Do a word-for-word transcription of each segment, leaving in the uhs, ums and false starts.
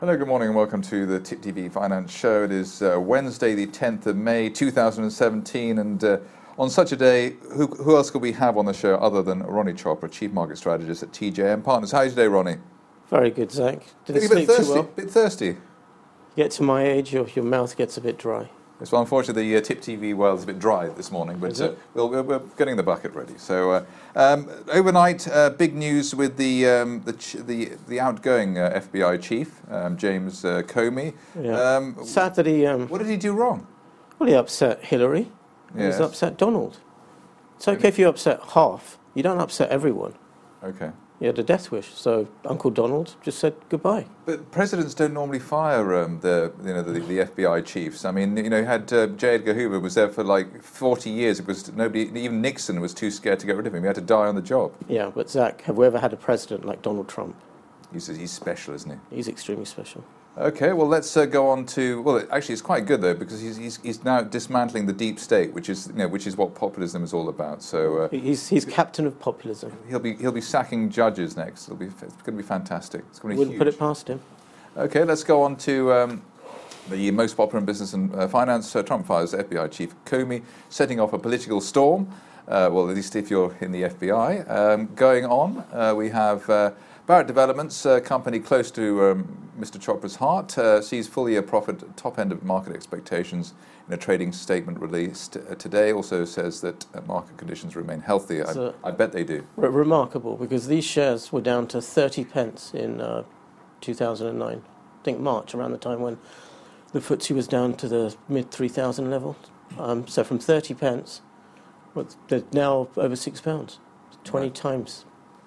Hello, good morning and welcome to the T I P T V Finance Show. It is uh, Wednesday the tenth of May two thousand seventeen, and uh, on such a day, who, who else could we have on the show other than Ronnie Chopra, Chief Market Strategist at T J M Partners. How are you today, Ronnie? Very good, Zach. Did it a sleep bit thirsty, too well? bit thirsty. You get to my age, your, your mouth gets a bit dry. Yes, well, unfortunately, the uh, T I P T V well is a bit dry this morning, but uh, we'll, we're, we're getting the bucket ready. So uh, um, overnight, uh, big news with the um, the, ch- the the outgoing uh, F B I chief, um, James uh, Comey. Yeah. Um, Sad that he... Um, what did he do wrong? well, he upset Hillary. Yes. He's upset Donald. It's okay if you upset half. You don't upset everyone. Okay. He had a death wish, so Uncle Donald just said goodbye. But presidents don't normally fire um, the you know the, the F B I chiefs. I mean, you know, you had uh, J. Edgar Hoover was there for like forty years. It was nobody, even Nixon was too scared to get rid of him. He had to die on the job. Yeah, but Zach, have we ever had a president like Donald Trump? He's he's special, isn't he? He's extremely special. Okay, well, let's uh, go on to... Well, actually, it's quite good, though, because he's, he's, he's now dismantling the deep state, which is, you know, which is what populism is all about. So uh, He's he's captain of populism. he'll be he'll be sacking judges next. It'll be, it's going to be fantastic. It's going to be Wouldn't huge. put it past him. Okay, let's go on to um, the most popular in business and uh, finance. Uh, Trump fires F B I Chief Comey, setting off a political storm. Uh, well, at least if you're in the F B I. Um, going on, uh, we have... Uh, Barrett Developments, a company close to um, Mister Chopra's heart, uh, sees full-year profit top end of market expectations in a trading statement released uh, today. Also says that uh, market conditions remain healthy. I, So- I bet they do. Re- remarkable, because these shares were down to thirty pence in uh, two thousand nine. I think March, around the time when the F T S E was down to the mid three thousand level. Um, so from thirty pence, well, they're now over six pounds, twenty Right. times.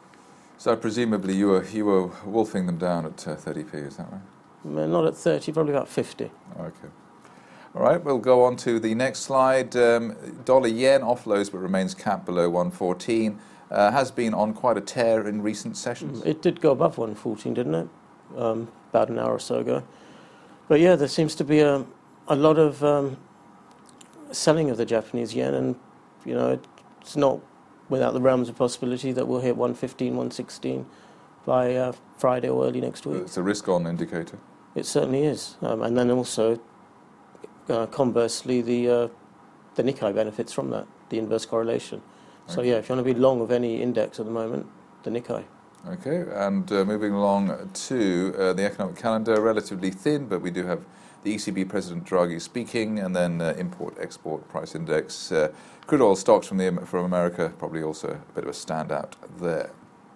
So presumably you were you were wolfing them down at uh, thirty p. Is that right? Uh, Not at thirty, probably about fifty. Okay. All right, we'll go on to the next slide. Um, dollar yen offloads but remains capped below one fourteen. Uh, has been on quite a tear in recent sessions. It did go above one fourteen, didn't it? Um, about an hour or so ago. But yeah, there seems to be a, a lot of um, selling of the Japanese yen, and you know, it's not without the realms of possibility that we'll hit one fifteen, one sixteen by uh, Friday or early next week. It's a risk-on indicator. It certainly is. Um, and then also, uh, conversely, the uh, the Nikkei benefits from that, the inverse correlation. So Okay. yeah, if you want to be long of any index at the moment, the Nikkei. Okay, and uh, moving along to uh, the economic calendar, relatively thin, but we do have the E C B President Draghi speaking, and then uh, import-export price index. Uh, crude oil stocks from the from America, probably also a bit of a standout there.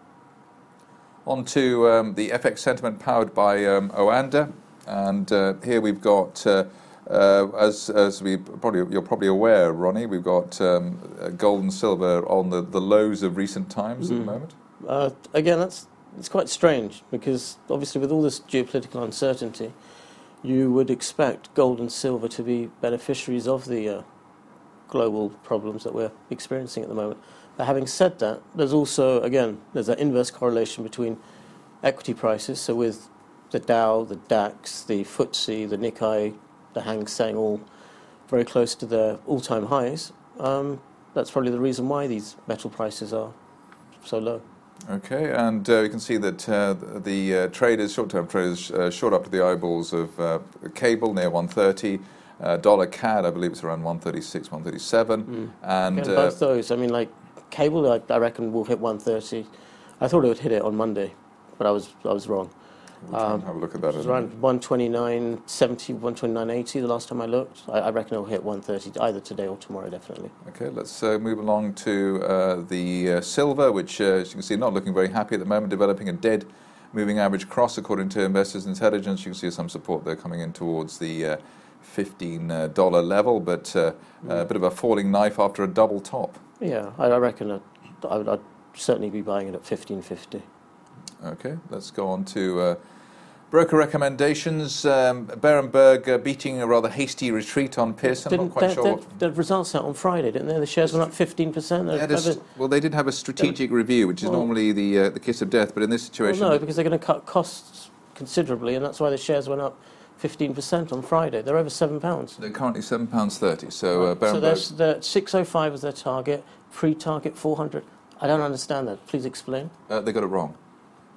On to um, the F X sentiment powered by um, Oanda, and uh, here we've got, uh, uh, as as we probably you're probably aware, Ronnie, we've got um, uh, gold and silver on the, the lows of recent times Mm. at the moment. Uh, again, that's it's quite strange, because obviously with all this geopolitical uncertainty, you would expect gold and silver to be beneficiaries of the uh, global problems that we're experiencing at the moment. But having said that, there's also, again, there's that inverse correlation between equity prices. So with the Dow, the DAX, the F T S E, the Nikkei, the Hang Seng, all very close to their all-time highs, um, that's probably the reason why these metal prices are so low. Okay, and uh, you can see that uh, the uh, traders, short-term traders, uh, short up to the eyeballs of uh, cable near one thirty, uh, dollar C A D, I believe it's around one thirty-six, one thirty-seven, Mm. and Again, uh, both those, I mean, like cable, I, I reckon will hit one thirty. I thought it would hit it on Monday, but I was I was wrong. we'll try and um, have a look at that. It was in a around one twenty-nine seventy, one twenty-nine eighty the last time I looked. I, I reckon it'll hit one thirty either today or tomorrow, definitely. Okay, let's uh, move along to uh, the uh, silver, which, uh, as you can see, not looking very happy at the moment, developing a dead moving average cross, according to Investors Intelligence. You can see some support there coming in towards the uh, fifteen dollar level, but uh, Mm. a bit of a falling knife after a double top. Yeah, I, I reckon it, I would I'd certainly be buying it at fifteen fifty. Okay, let's go on to uh, broker recommendations. Um, Berenberg uh, beating a rather hasty retreat on Pearson. I'm not quite they, sure. they, what- the results out on Friday, didn't they? The shares went up fifteen percent. They had a st- well, they did have a strategic review, which is Well- normally the uh, the kiss of death, but in this Well, situation, no, because they're going to cut costs considerably, and that's why the shares went up fifteen percent on Friday. They're over seven pounds. they're currently seven pounds thirty. So uh, So Berenberg. there's the six oh five is their target, pre-target four hundred. I don't understand that. Please explain. Uh, they got it wrong.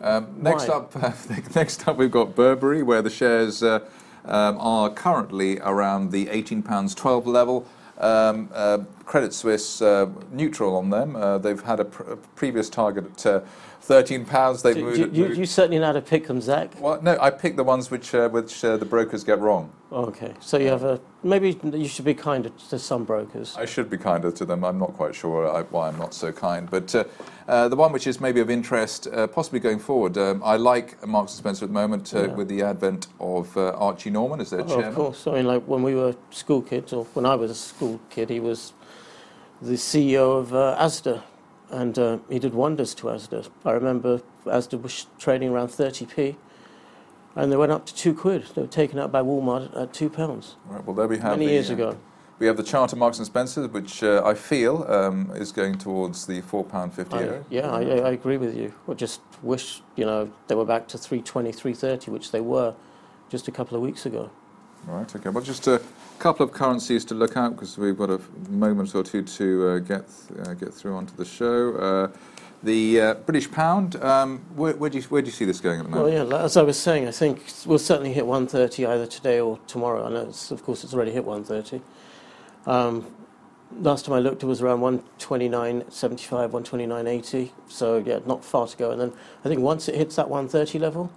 Um, next Why? up, uh, next up, we've got Burberry, where the shares uh, um, are currently around the eighteen pounds twelve level. Um, uh, Credit Suisse uh, neutral on them. Uh, they've had a, pr- a previous target at uh, thirteen pounds. They've Do, moved, do, you, moved. you certainly know how to pick them, Zach. Well, no, I picked the ones which uh, which uh, the brokers get wrong. Okay, so you have a maybe you should be kinder to some brokers. I should be kinder to them. I'm not quite sure I, why I'm not so kind. But uh, uh, the one which is maybe of interest, uh, possibly going forward, um, I like Marks and Spencer at the moment uh, Yeah. with the advent of uh, Archie Norman as their Oh, chairman. of course. I mean, like when we were school kids, or when I was a school kid, he was the C E O of uh, Asda, and uh, he did wonders to Asda. I remember Asda was trading around thirty p, and they went up to two quid. They were taken out by Walmart at, at two pounds. Right, well, there we have Many the, years uh, ago. We have the chart of Marks and Spencer, which uh, I feel um, is going towards the four pound fifty. I, yeah, I, I agree with you. I just wish, you know, they were back to three twenty, three thirty, which they were just a couple of weeks ago. Right, okay. Well, just a couple of currencies to look at because we've got a moment or two to uh, get th- uh, get through onto the show. Uh, the uh, British pound, um, where, where, do you, where do you see this going at the Well, moment? yeah, like- as I was saying, I think we'll certainly hit one thirty either today or tomorrow. I know, it's, of course, it's already hit one thirty. Um, last time I looked, it was around one twenty-nine seventy-five, one twenty-nine eighty. So, yeah, not far to go. And then I think once it hits that one thirty level,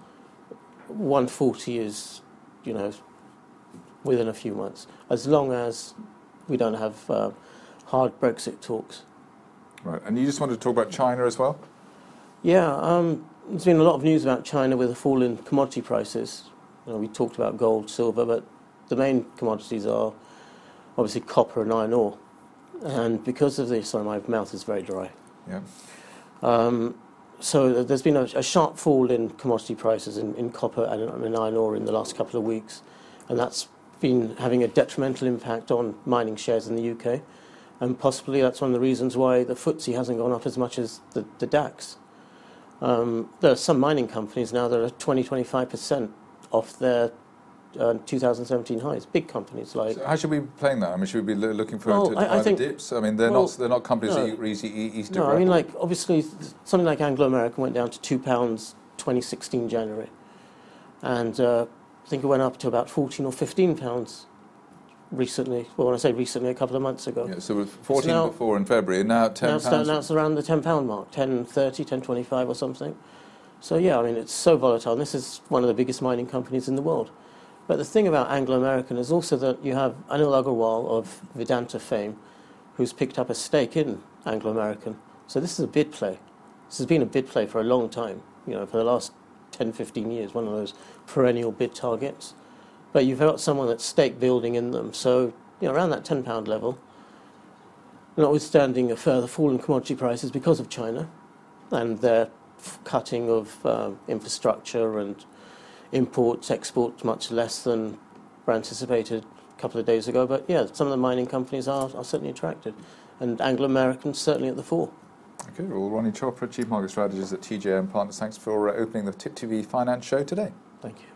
one forty is, you know, within a few months, as long as we don't have uh, hard Brexit talks. Right, and you just wanted to talk about China as well? Yeah, um, there's been a lot of news about China with a fall in commodity prices. You know, we talked about gold, silver, but the main commodities are obviously copper and iron ore. And because of this, sorry, my mouth is very dry. Yeah. Um, so there's been a, a sharp fall in commodity prices in, in copper and in iron ore in the last couple of weeks, and that's been having a detrimental impact on mining shares in the U K, and possibly that's one of the reasons why the F T S E hasn't gone up as much as the, the DAX. Um, there are some mining companies now that are twenty to twenty-five percent off their uh, two thousand seventeen highs. Big companies like. So how should we be playing that? I mean, should we be lo- looking for Well, to, to I- I buy think- the dips? I mean, they're well, not they're not companies no. that you easy e- easy to No, I mean, grapple. like, obviously, th- something like Anglo American went down to two pounds twenty sixteen January. And uh, I think it went up to about fourteen or fifteen pounds recently. Well, when I say recently, a couple of months ago. Yeah, so it was fourteen now- before in February, and now at ten now, it's, pounds. now it's around the ten pound mark, ten thirty, ten twenty-five or something. So, yeah, I mean, it's so volatile. And this is one of the biggest mining companies in the world. But the thing about Anglo American is also that you have Anil Agarwal of Vedanta fame, who's picked up a stake in Anglo American. So this is a bid play. This has been a bid play for a long time, you know, for the last ten, fifteen years, one of those perennial bid targets. But you've got someone that's stake building in them. So, you know, around that ten pound level, notwithstanding a further fall in commodity prices because of China and their f- cutting of uh, infrastructure and imports, exports much less than were anticipated a couple of days ago. But yeah, some of the mining companies are, are certainly attracted. And Anglo American's certainly at the fore. Okay, well, Ronnie Chopra, Chief Market Strategist at T J M Partners, thanks for uh, opening the Tip T V Finance show today. Thank you.